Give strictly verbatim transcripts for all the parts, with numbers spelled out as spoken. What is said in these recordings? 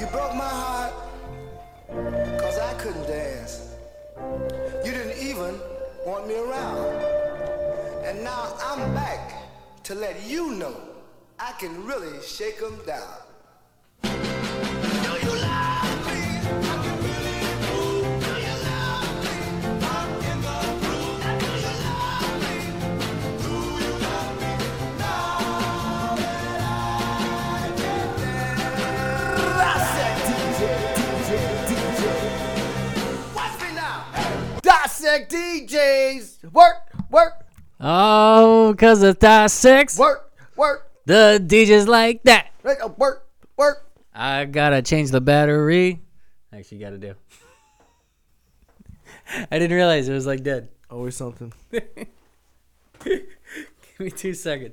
broke my heart because I couldn't dance. You didn't even want me around. And now I'm back to let you know I can really shake them down. Do you love me? I can really move. Do you love me? I'm in the groove. Do you love me? Do you love me? Now that I can dance. I said D J, D J, D J. Watch me now. Dissect D Js. Work, work. Oh, cause of dissects. Work, work. The D Js like that. Work, work. I gotta change the battery. Actually, gotta do. I didn't realize it was like dead. Always something. Give me two seconds.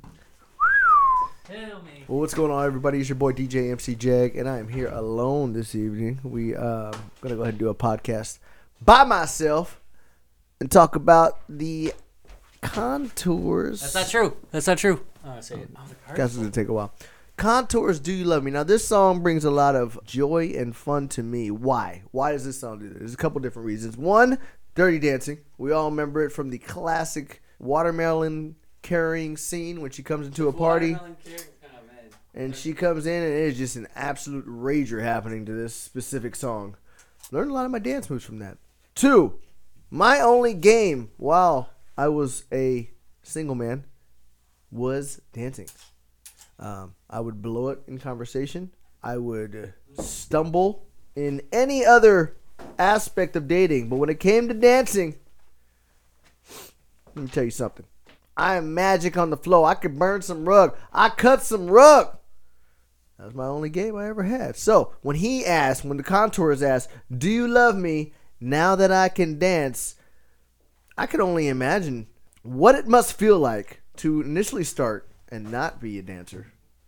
Tell me. Well, what's going on, everybody? It's your boy D J M C Jag, and I am here alone this evening. We uh gonna go ahead and do a podcast by myself and talk about the Contours. That's not true. That's not true. Oh, I say it. Oh, Guess it's gonna take a while. Contours, Do You Love Me? Now, this song brings a lot of joy and fun to me. Why? Why does this song do this? There's a couple different reasons. One, Dirty Dancing. We all remember it from the classic watermelon carrying scene when she comes into a party. And she comes in and it is just an absolute rager happening to this specific song. Learned a lot of my dance moves from that. Two, my only game while I was a single man was dancing. Um, I would blow it in conversation. I would stumble in any other aspect of dating. But when it came to dancing, let me tell you something. I am magic on the floor. I could burn some rug. I cut some rug. That was my only game I ever had. So when he asked, when the Contours asked, do you love me now that I can dance? I could only imagine what it must feel like to initially start and not be a dancer,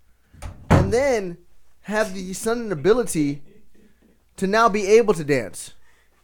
and then have the sudden ability to now be able to dance,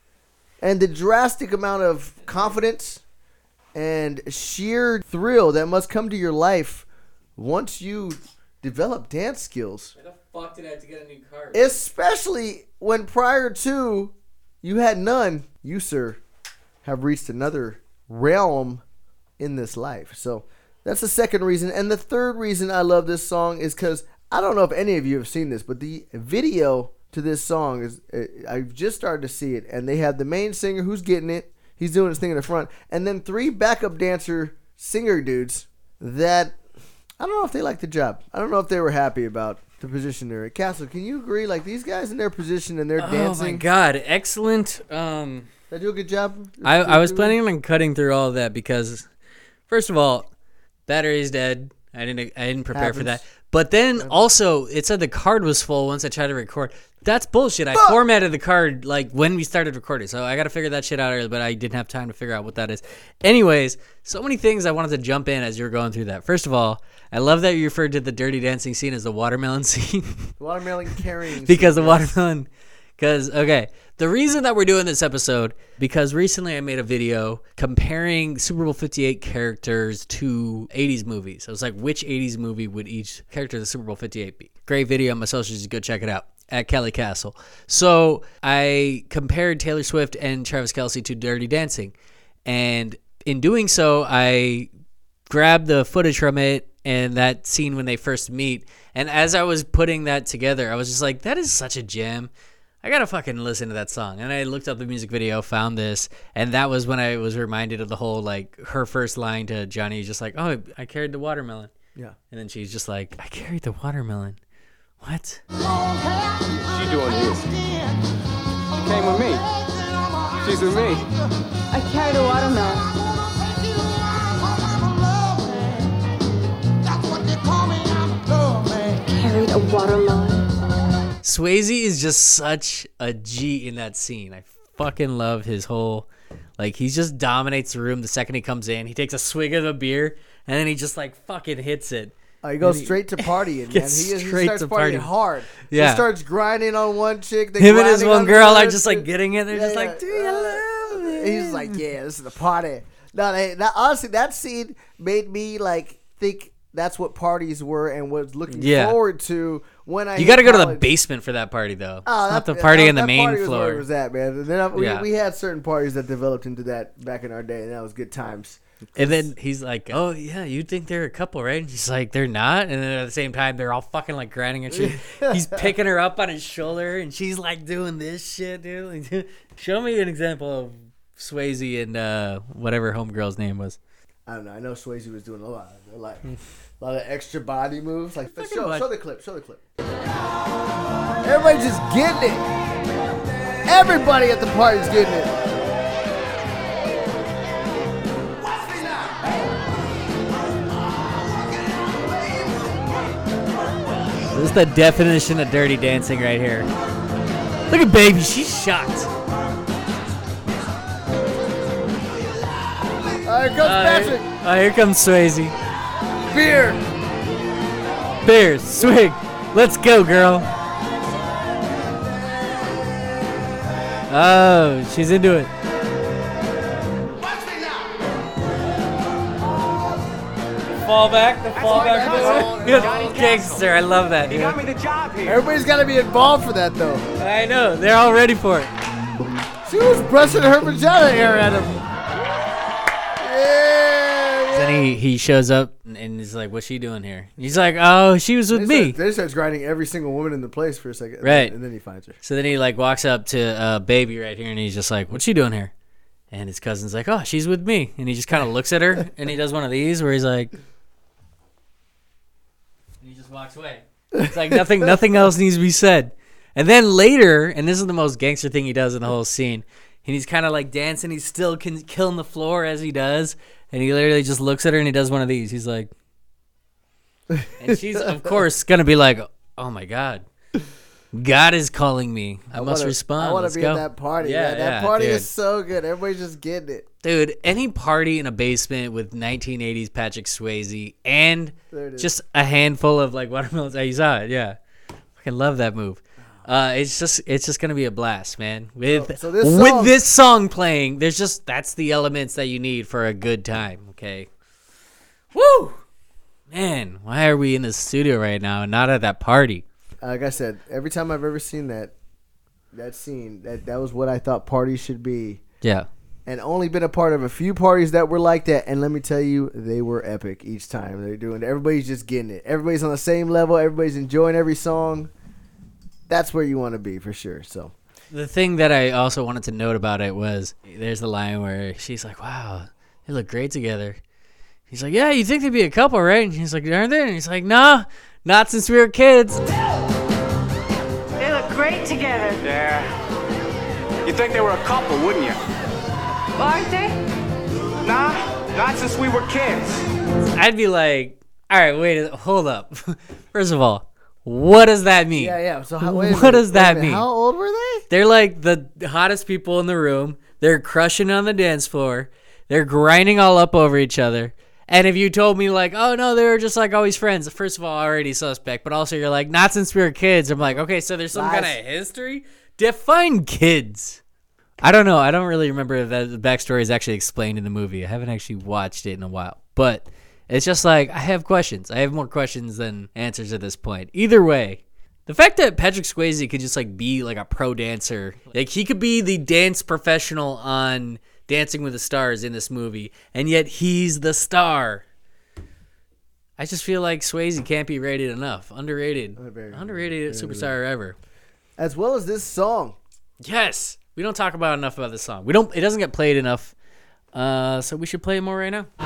and the drastic amount of confidence and sheer thrill that must come to your life once you develop dance skills. Why the fuck did I have to get a new card? Especially when prior to you had none, you, sir, have reached another realm in this life. So that's the second reason. And the third reason I love this song is because I don't know if any of you have seen this, but the video to this song is, I've just started to see it. And they have the main singer who's getting it. He's doing his thing in the front. And then three backup dancer singer dudes that I don't know if they like the job. I don't know if they were happy about the position they're at. Castle, can you agree? Like these guys in their position and they're oh dancing. Oh my God. Excellent. Um, Did I do a good job? I, I was planning on cutting through all of that because, first of all, battery's dead. I didn't I didn't prepare Happens. for that. But then also, it said the card was full once I tried to record. That's bullshit. I Fuck. formatted the card like when we started recording. So I got to figure that shit out early, but I didn't have time to figure out what that is. Anyways, so many things I wanted to jump in as you were going through that. First of all, I love that you referred to the Dirty Dancing scene as the watermelon scene. The watermelon carrying. Because the scene, yes. watermelon... Because, okay, the reason that we're doing this episode, because recently I made a video comparing Super Bowl fifty-eight characters to eighties movies. I was like, which eighties movie would each character of the Super Bowl fifty-eight be? Great video on my socials. You go check it out at Kelly Castle. So I compared Taylor Swift and Travis Kelce to Dirty Dancing. And in doing so, I grabbed the footage from it and that scene when they first meet. And as I was putting that together, I was just like, that is such a gem. I gotta fucking listen to that song. And I looked up the music video, found this, and that was when I was reminded of the whole, like, her first line to Johnny, just like, oh, I carried the watermelon. Yeah. And then she's just like, I carried the watermelon. What? She doing this. She came with me. She's with me. I carried a watermelon. Carried a watermelon. Swayze is just such a G in that scene. I fucking love his whole, like, he just dominates the room the second he comes in. He takes a swig of the beer, and then he just, like, fucking hits it. Oh, he goes he straight to partying, man. He, gets he straight starts to partying partying. hard. Yeah. He starts grinding on one chick. Then Him and his grinding one on girl another are just, like, chick. getting it. They're Yeah, just yeah. like, do you love me? He's like, yeah, this is the party. No, they, that, honestly, that scene made me, like, think that's what parties were and was looking Yeah. forward to when I. You got to hit go to the college. basement for that party, though. Oh, It's not that- the party that- in the that main party was where floor. it was at, man. And then I, we, Yeah. we had certain parties that developed into that back in our day, and that was good times. And then he's like, "Oh yeah, you think they're a couple, right?" And she's like, "They're not." And then at the same time, they're all fucking like grinding and shit. He's picking her up on his shoulder, and she's like doing this shit, dude. Like, show me an example of Swayze and uh, whatever homegirl's name was. I don't know. I know Swayze was doing a lot, of, like a lot of extra body moves. Like show, what? show the clip. Show the clip. Everybody just getting it. Everybody at the party's getting it. This is the definition of dirty dancing right here. Look at baby, she's shocked. All right, comes Uh, Patrick. oh, here comes Swayze. Beer. Beer, swig. Let's go, girl. Oh, she's into it. Fall back, the fall back. Gangster, I love that, dude. Got me the job here. Everybody's got to be involved for that, though. I know, they're all ready for it. She was brushing her vagina hair at him. Yeah. Then he, he shows up and, and he's like, "What's she doing here?" He's like, "Oh, she was with They me." start, they starts grinding every single woman in the place for a second. Right. And then he finds her. So then he like walks up to uh, baby right here and he's just like, "What's she doing here?" And his cousin's like, "Oh, she's with me." And he just kind of looks at her and he does one of these where he's like, and he just walks away. It's like nothing, nothing else needs to be said. And then later, and this is the most gangster thing he does in the whole scene, and he's kind of like dancing. He's still can, killing the floor as he does, and he literally just looks at her and he does one of these. He's like, and she's of course gonna be like, "Oh my god, God is calling me. I, must wanna, respond." I want Let's to be go. at that party. Yeah, Yeah, that yeah, party dude. is so good. Everybody's just getting it. Dude, any party in a basement with nineteen eighties Patrick Swayze and There it is. just a handful of like watermelons. Oh, you saw it, yeah. Fucking love that move. Uh, it's just it's just gonna be a blast, man. With So- so this with song- this song playing, there's just that's the elements that you need for a good time. Okay. Woo, man. Why are we in the studio right now and not at that party? Like I said, every time I've ever seen that that scene, that that was what I thought parties should be. Yeah. And only been a part of a few parties that were like that, and let me tell you, they were epic each time. They're doing. Everybody's just getting it. Everybody's on the same level. Everybody's enjoying every song. That's where you want to be for sure. So The thing that I also wanted to note about it was there's the line where she's like, "Wow, they look great together." He's like, "Yeah, you think they'd be a couple, right?" And he's like, "Aren't they?" And he's like, "Nah, not since we were kids." They look great together, Yeah. You think they were a couple, wouldn't you? aren't they? Nah, not since we were kids. I'd be like, "All right, wait, a- hold up. First of all, what does that mean?" yeah, yeah. So how, wait a What minute, does wait a that minute. mean? How old were they? They're like the hottest people in the room. They're crushing on the dance floor. They're grinding all up over each other. And if you told me like, "Oh no, they were just like always friends," first of all, already suspect. But also, you're like, "Not since we were kids." I'm like, okay, so there's some Lies. kind of history. Define kids. I don't know. I don't really remember if that the backstory is actually explained in the movie. I haven't actually watched it in a while, but it's just like I have questions. I have more questions than answers at this point. Either way, the fact that Patrick Swayze could just like be like a pro dancer, like he could be the dance professional on Dancing with the Stars in this movie, and yet he's the star. I just feel like Swayze can't be rated enough. Underrated. very- Underrated superstar ever. As well as this song. Yes. We don't talk about enough about this song. We don't. It doesn't get played enough. Uh, so we should play it more right now.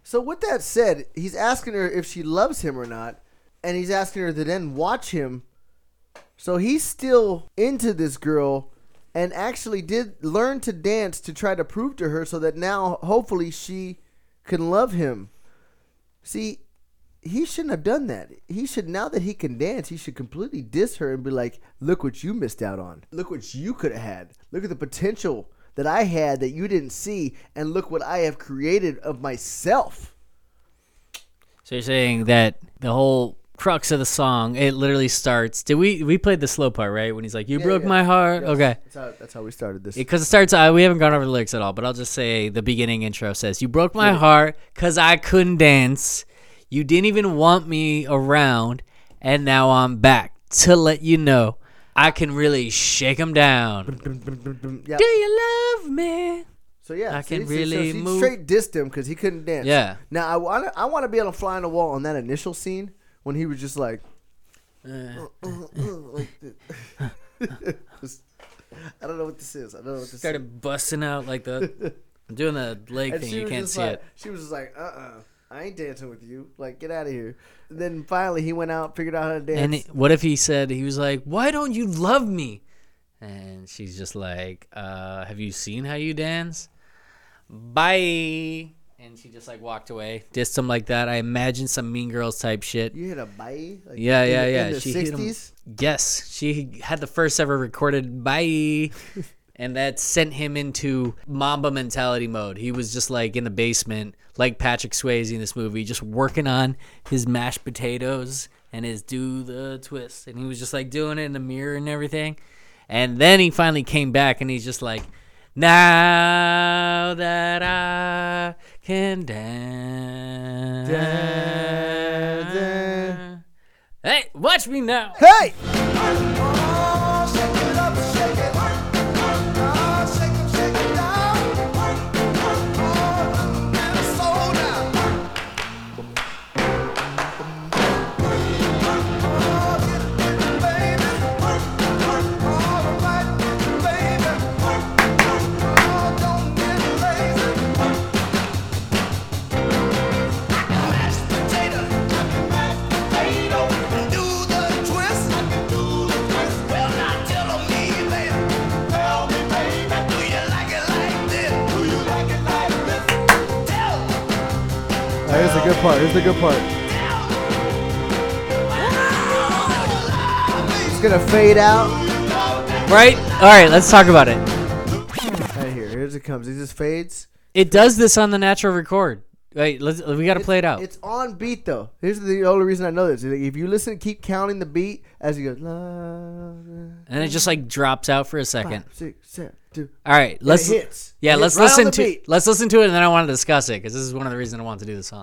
So with that said, he's asking her if she loves him or not, and he's asking her to then watch him. So he's still into this girl and actually did learn to dance to try to prove to her so that now hopefully she can love him. See, he shouldn't have done that. He should, now that he can dance, he should completely diss her and be like, look what you missed out on. Look what you could have had. Look at the potential that I had that you didn't see, and look what I have created of myself. So you're saying that the whole crux of the song, it literally starts. Did we we played the slow part, right? When he's like, "You Yeah, broke yeah. my heart." Yes. Okay, That's how, that's how we started this. because it, it starts. Uh, we haven't gone over the lyrics at all, but I'll just say the beginning intro says, "You broke my Yeah. heart because I couldn't dance. You didn't even want me around, and now I'm back to let you know I can really shake 'em down. Yeah. Do you love me?" So yeah, I so can he- so really he move. straight dissed him because he couldn't dance. Yeah. Now I want to I want to be on a fly on the wall on that initial scene when he was just like, Uh, uh, uh, uh, like this. I don't know what this is. I don't know what this is. started busting out like the. I'm doing the leg And thing. she You was can't just see like, it. She was just like, uh, uh I ain't dancing with you. Like, get out of here. And then finally he went out, figured out how to dance. And it, what if he said, he was like, "Why don't you love me?" And she's just like, uh, "Have you seen how you dance? Bye." And she just like walked away, dissed him like that. I imagine some Mean Girls type shit. You hit a bye? Like Yeah, in yeah, the- yeah. In the She hit him- sixties? Yes, she had the first ever recorded "Bye," and that sent him into Mamba mentality mode. He was just like in the basement, like Patrick Swayze in this movie, just working on his mashed potatoes and his do the twist, and he was just like doing it in the mirror and everything. And then he finally came back, and he's just like, "Now that I can dance, Dance, dance. Hey, watch me now." Hey! Oh, shake it up, shake it. Oh, shake it, shake it down. Oh, and slow down. Oh, get it, get it, baby. All right, baby. Oh, don't get lazy. Mashed potato, mashed potato. Do the twist, do the twist. Well, now tell me, baby. Tell me, baby. Do you like it like this? Do you like it like this? Tell me. All right, here's the good part. Here's the good part. It's gonna fade out. Right? All right, let's talk about it. Right here. Here's it comes. It just fades. It does this on the natural record. Wait, let's. We got to play it out. It's on beat though. Here's the only reason I know this. If you listen, keep counting the beat as he goes. La, And then it just like drops out for a second. five, six, seven, two. All right, let's. it hits. Yeah, It let's hits right on listen the to. beat. Let's listen to it, and then I want to discuss it because this is one of the reasons I want to do the song.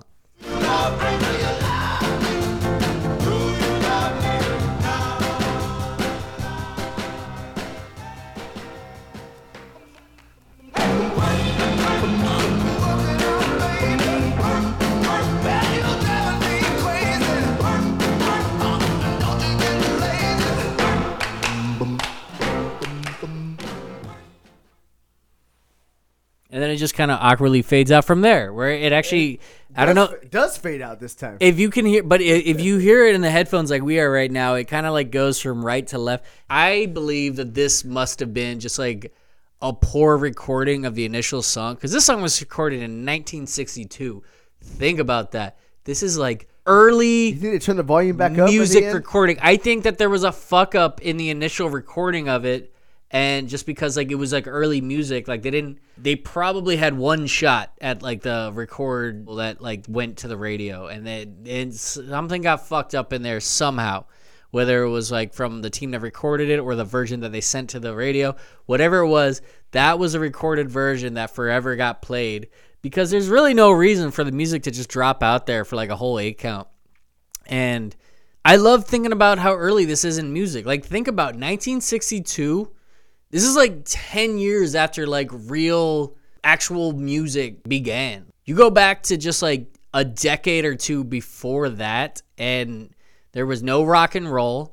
And then it just kind of awkwardly fades out from there, where it actually. I don't know. It does fade out this time. If you can hear, but i- if you hear it in the headphones like we are right now, it kind of like goes from right to left. I believe that this must have been just like a poor recording of the initial song, because this song was recorded in nineteen sixty-two. Think about that. This is like early You think they turn the volume back up? at the music end? recording. I think that there was a fuck up in the initial recording of it, and just because like it was like early music, like they didn't, they probably had one shot at like the record that like went to the radio, and then and something got fucked up in there somehow. Whether it was like from the team that recorded it or the version that they sent to the radio, whatever it was, that was a recorded version that forever got played, because there's really no reason for the music to just drop out there for like a whole eight count. And I love thinking about how early this is in music. Like, think about nineteen sixty-two. This is like ten years after like real actual music began. You go back to just like a decade or two before that, and there was no rock and roll.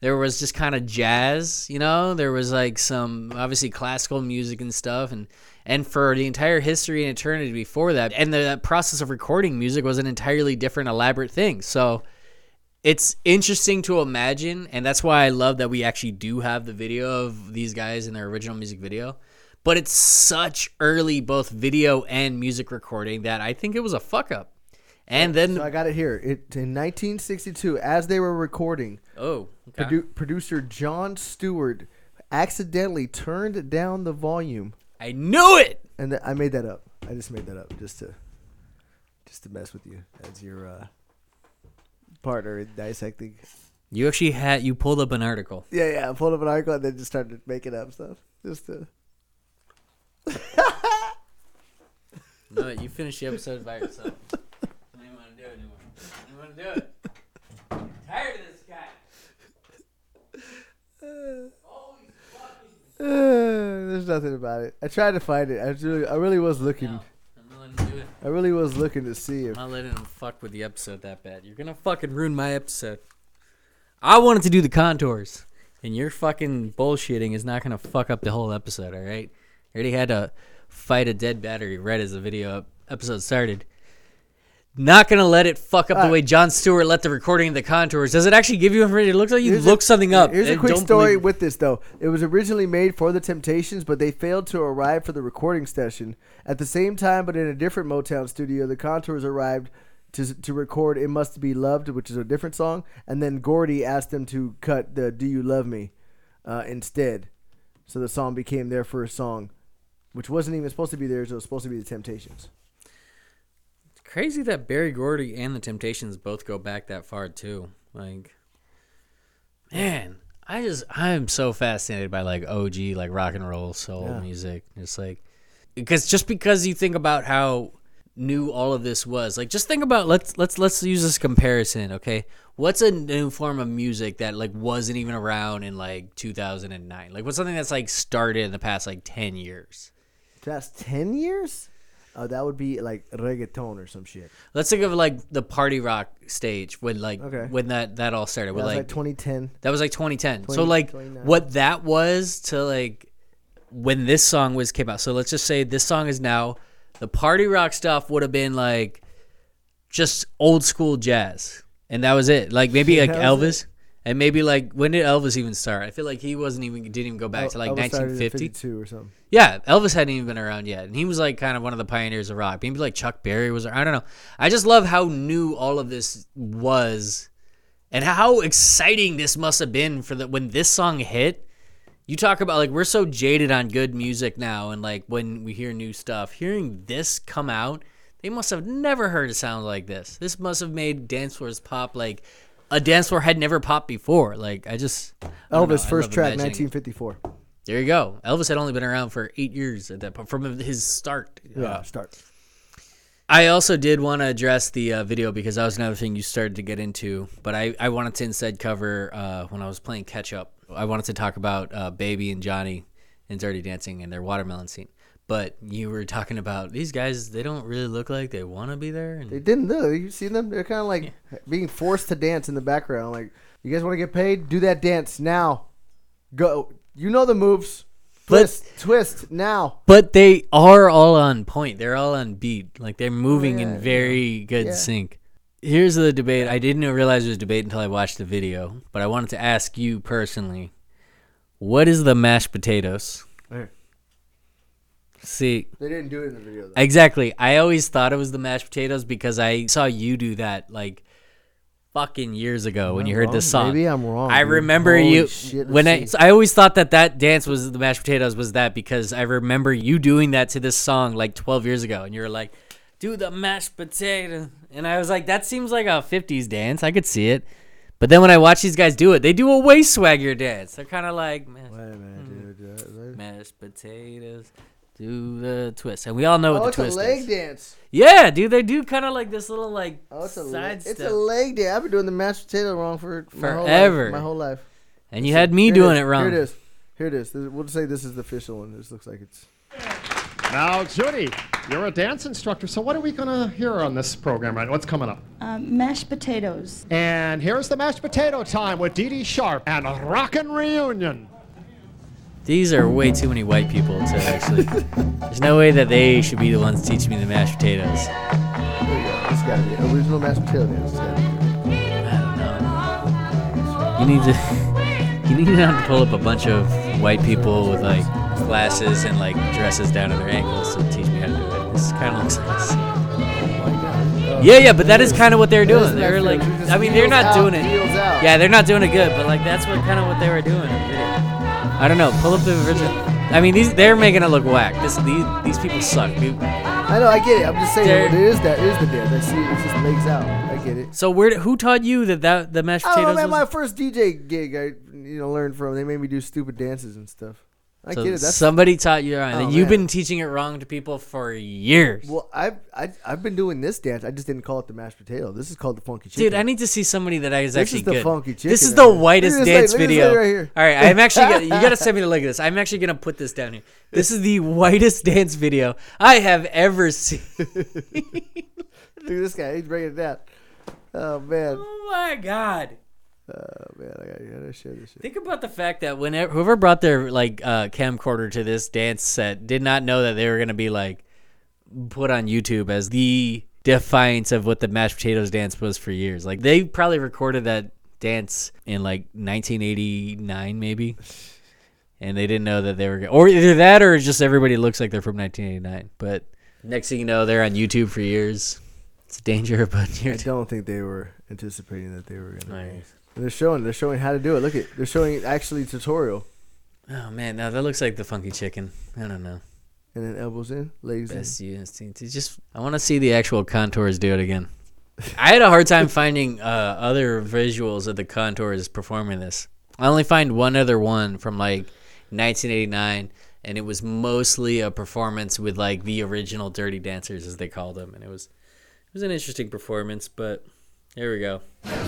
There was just kind of jazz, you know. There was like some obviously classical music and stuff, and and for the entire history and eternity before that, and the that process of recording music was an entirely different, elaborate thing. So it's interesting to imagine, and that's why I love that we actually do have the video of these guys in their original music video. But it's such early both video and music recording that I think it was a fuck up. And then So I got it here. It in nineteen sixty-two, as they were recording, oh, okay. produ- producer John Stewart accidentally turned down the volume, I knew it. and th- I made that up. I just made that up just to just to mess with you as your uh, partner in dissecting. You actually had you pulled up an article. Yeah, yeah. I pulled up an article and then just started making up stuff just to. No, you finished the episode by yourself. I don't even want to do it anymore. I don't want to do it. I'm tired of this guy. Always fucking. Uh, there's nothing about it. I tried to find it. I really, I really was looking. No, I'm not letting him do it. I really was looking to see I'm if. not letting him fuck with the episode that bad. You're gonna fucking ruin my episode. I wanted to do the contours, and your fucking bullshitting is not gonna fuck up the whole episode. All right. I already had to fight a dead battery right as the video episode started. Not gonna let it fuck up All the right. way John Stewart let the recording of the contours. Does it actually give you information? It looks like you Here's looked a- something up. Here's a and quick don't story believe- with this though. It was originally made for the Temptations, but they failed to arrive for the recording session at the same time. But in a different Motown studio, the Contours arrived to to record "It Must Be Loved," which is a different song, and then Gordy asked them to cut the "Do You Love Me" uh, instead. So the song became their first song, which wasn't even supposed to be theirs. It was supposed to be the Temptations. Crazy that Barry Gordy and the Temptations both go back that far too. Like, man, I just I'm so fascinated by like O G like rock and roll soul Yeah. music. It's like because just because you think about how new all of this was, like just think about let's let's let's use this comparison, okay? What's a new form of music that like wasn't even around in like two thousand nine? Like what's something that's like started in the past like ten years? Past ten years? Oh, that would be like reggaeton or some shit. Let's think of like the party rock stage when like Okay. when that that all started. That With was like, like twenty ten. that was like twenty ten. so twenty, like twenty-nine. what that was to like when this song was came out. So let's just say this song is now the party rock stuff would have been like just old school jazz, and that was it. Like maybe like That was Elvis, and maybe like when did Elvis even start? I feel like he wasn't even didn't even go back to like Elvis started in nineteen fifty. fifty-two or something. Yeah, Elvis hadn't even been around yet, and he was like kind of one of the pioneers of rock. Maybe like Chuck Berry was. I don't know. I just love how new all of this was, and how exciting this must have been for the when this song hit. You talk about like we're so jaded on good music now, and like when we hear new stuff, hearing this come out, they must have never heard a sound like this. This must have made dance floors pop like a dance floor had never popped before. Like I just I don't know. Elvis I first love track imagining it. nineteen fifty-four. There you go. Elvis had only been around for eight years at that point, from his start. Yeah, Uh, start. I also did want to address the uh, video because that was another thing you started to get into, but I, I wanted to instead cover uh, when I was playing catch up. I wanted to talk about uh, Baby and Johnny in Dirty Dancing and their watermelon scene. But you were talking about these guys, they don't really look like they want to be there. And They didn't know. You see them? They're kind of like being forced to dance in the background. Like, you guys want to get paid? Do that dance now. Go. You know the moves. Twist, twist now. But they are all on point. They're all on beat. Like they're moving yeah, in very good Yeah. sync. Here's the debate. I didn't realize it was a debate until I watched the video, but I wanted to ask you personally, what is the mashed potatoes? Hey. See, They didn't do it in the video though. exactly. I always thought it was the mashed potatoes because I saw you do that like fucking years ago when I'm you heard wrong. this song. Maybe I'm wrong. I dude. remember Holy you shit, when I, let's so see. I always thought that that dance was the mashed potatoes was that because I remember you doing that to this song like twelve years ago and you were like, do the mashed potato, and I was like, that seems like a fifties dance. I could see it, but then when I watch these guys do it, they do a way swaggier dance. They're kind of like mashed, Wait a minute, dude. Uh, mashed potatoes, do the twist, and we all know Oh, what it's the a twist leg is. dance. Yeah, dude, they do kind of like this little like Oh, it's a side leg. step. It's a leg dance. I've been doing the mashed potato wrong for my whole Forever. life, my whole life. and you had me Here doing is. it wrong. Here it is. Here it is. This- We'll say this is the official one. This looks like it's. Now, Judy, you're a dance instructor, so what are we going to hear on this program, right? What's coming up? Um, mashed potatoes. And here's the mashed potato time with Dee Dee Sharp and a Rockin' Reunion. These are way too many white people to actually. There's no way that they should be the ones teaching me the mashed potatoes. There you go. It's gotta be original mashed potato dance. It's gotta be. I don't know. You need to. You need not to pull up a bunch of white people with like glasses and like dresses down to their ankles to teach me how to do it. This kind of looks like. This. Yeah, yeah, but that is kind of what they're doing. They're like, I mean, they're not doing it. Yeah, they're not doing it good, but like that's what kind of what they were doing in the video. I don't know. Pull up the original. I mean, these they're making it look whack. This these these people suck, dude. I know, I get it. I'm just saying They're- what it is. That is the dance. I see it. It's just legs out. I get it. So where? Who taught you that that the mashed Oh potatoes? man, was- my first D J gig, I you know learned from. They made me do stupid dances and stuff. I so get it. That's somebody taught you wrong. Oh, and you've man. been teaching it wrong to people for years. well, I've I, I've been doing this dance. I just didn't call it the mashed potato. This is called the funky chicken. Dude, I need to see somebody that is This actually is the good. funky chicken This is right the here. whitest Look at this dance lady, look at this video. lady right here. All right, I'm actually gonna, you gotta send me the link of this. I'm actually gonna put this down here. This is the whitest dance video I have ever seen. Look at this guy. He's bringing it down. Oh man. Oh my god. Oh man. I gotta, I gotta share this shit. Think about the fact that whenever whoever brought their like uh, camcorder to this dance set did not know that they were gonna be like put on YouTube as the defiance of what the mashed potatoes dance was for years. Like they probably recorded that dance in like nineteen eighty-nine maybe, and they didn't know that they were gonna, or either that or just everybody looks like they're from nineteen eighty-nine. But next thing you know, they're on YouTube for years. It's a danger, but you're I don't think they were anticipating that they were gonna. Nice. They're showing. They're showing how to do it. Look at. They're showing actually tutorial. Oh man, now that looks like the funky chicken. I don't know. And then elbows in, legs Best in. U S T. Just I want to see the actual contours do it again. I had a hard time finding uh, other visuals of the contours performing this. I only find one other one from like nineteen eighty-nine, and it was mostly a performance with like the original Dirty Dancers, as they called them, and it was it was an interesting performance. But here we go.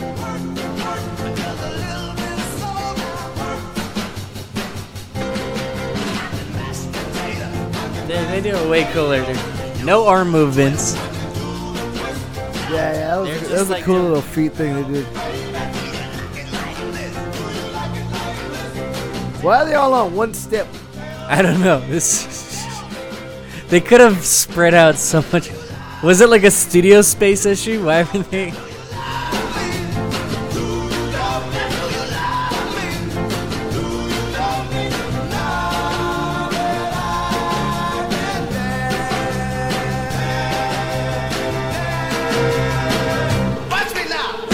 They, they do it way cooler. Dude. No arm movements. Yeah, yeah. That was, They're that just was a like cool doing- little feet thing they did. Why are they all on one step? I don't know. This they could have spread out so much. Was it like a studio space issue? Why were they? Watch me now.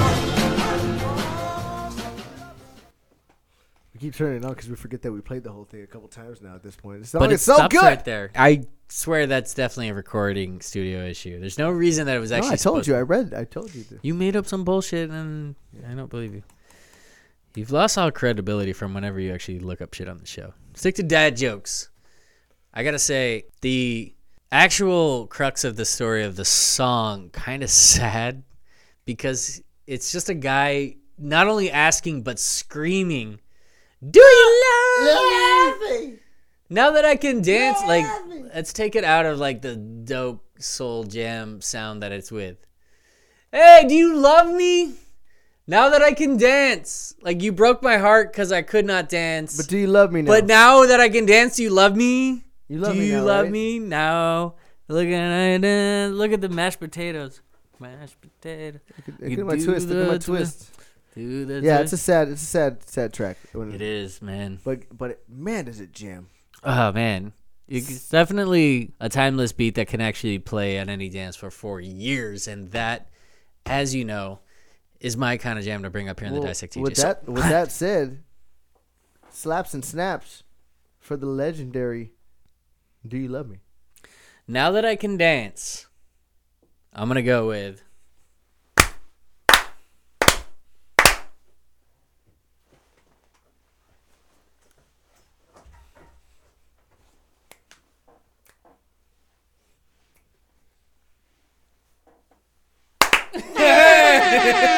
We keep turning it on because we forget that we played the whole thing a couple times now at this point. It's, But it's it so stops good. right there. I swear that's definitely a recording studio issue. There's no reason that it was No, actually. I told supposed you. to- I read. I told you. To. You made up some bullshit, and I don't believe you. You've lost all credibility from whenever you actually look up shit on the show. Stick to dad jokes. I gotta say, the actual crux of the story of the song kind of sad because it's just a guy not only asking but screaming, "Do you love me? Now that I can dance, like let's take it out of like the dope soul jam sound that it's with. Hey, do you love me? Now that I can dance, like you broke my heart because I could not dance. But do you love me now? But now that I can dance, do you love me? You love do me you now, love right? me now? Look at it. Look at the mashed potatoes. Mashed potato. Look You at my do twist. Look at my the twist. Do the Yeah, it's a twist. sad. It's a sad, sad track. When- It is, man. But but man, does it jam? Oh man, it's definitely a timeless beat that can actually play at any dance floor for years, and that, as you know, is my kind of jam to bring up here in Well, the Dissect T J. with So- that, with that said, slaps and snaps for the legendary. Do you love me? now that I can dance, I'm gonna go with.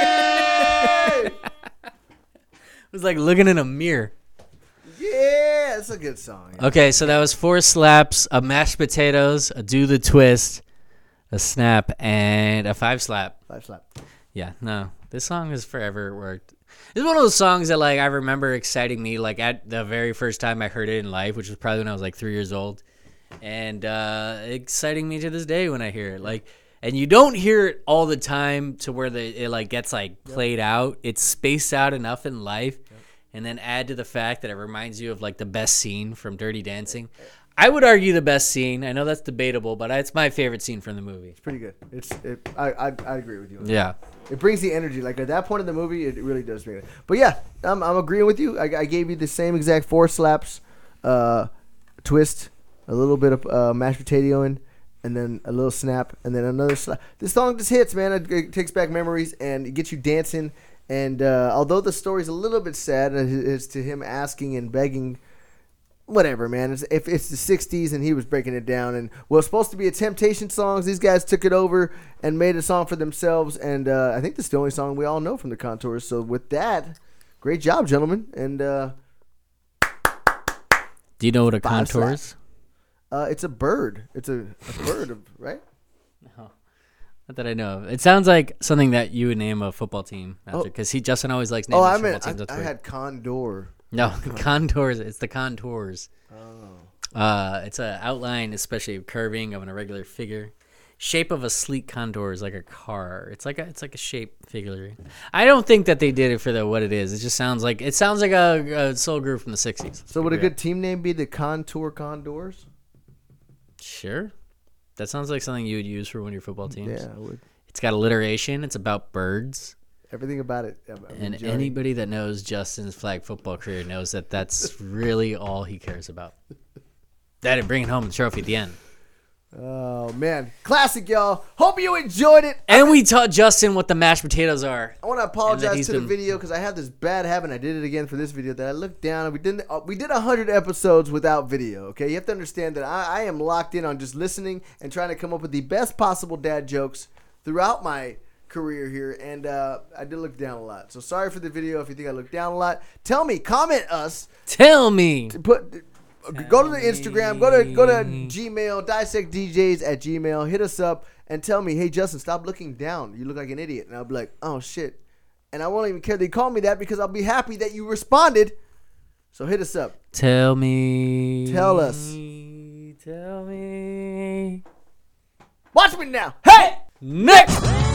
It was like looking in a mirror. Yeah, it's a good song. Yeah. Okay, so that was four slaps, a mashed potatoes, a do the twist, a snap, and a five slap. Five slap. Yeah, no, this song has forever worked. It's one of those songs that like I remember exciting me like at the very first time I heard it in life, which was probably when I was like three years old, and uh, exciting me to this day when I hear it. Like, and you don't hear it all the time to where the it like gets like played yep. out. It's spaced out enough in life, yep. and then add to the fact that it reminds you of like the best scene from Dirty Dancing. I would argue the best scene. I know that's debatable, but it's my favorite scene from the movie. It's pretty good. It's it, I, I I agree with you. Yeah. It brings the energy. Like at that point in the movie, it really does bring it. But yeah, I'm, I'm agreeing with you. I, I gave you the same exact four slaps, uh, twist, a little bit of uh, mashed potato in, and then a little snap, and then another slap. This song just hits, man. It, it takes back memories, and it gets you dancing. And uh, although the story's a little bit sad, it's to him asking and begging, whatever, man. It's, if it's the sixties and he was breaking it down, and well, it's supposed to be a Temptation songs. These guys took it over and made a song for themselves, and uh, I think this is the only song we all know from the Contours. So with that, great job, gentlemen. And uh, do you know what a contour is? Uh, it's a bird. It's a, a bird, of, right? No, not that I know of. It sounds like something that you would name a football team after, because oh. he Justin always likes naming oh, I football meant, teams. I, I had condor. No, contours. It's the contours. Oh. Uh, it's an outline, especially a curving of an irregular figure. Shape of a sleek contour is like a car. It's like a it's like a shape figure. I don't think that they did it for the what it is. It just sounds like it sounds like a, a soul group from the sixties. So would a good team name be the Contour Condors? Sure. That sounds like something you would use for one of your football teams. Yeah, I would. It's got alliteration. It's about birds. Everything about it. I'm and enjoying. Anybody that knows Justin's flag football career knows that that's really all he cares about. That and bringing home the trophy at the end. Oh, man. Classic, y'all. Hope you enjoyed it. And we taught Justin what the mashed potatoes are. I want to apologize to been... the video because I have this bad habit. I did it again for this video that I looked down and we didn't. Uh, we did one hundred episodes without video, okay? You have to understand that I, I am locked in on just listening and trying to come up with the best possible dad jokes throughout my career here, and uh, I did look down a lot. So sorry for the video if you think I look down a lot. Tell me, comment us. Tell me. Put Tell go to the Instagram. Go to go to Gmail. Dissect D Js at Gmail. Hit us up and tell me, hey Justin, stop looking down. You look like an idiot. And I'll be like, oh shit. And I won't even care they call me that because I'll be happy that you responded. So hit us up. Tell me. Tell us. Tell me. Watch me now. Hey. Next.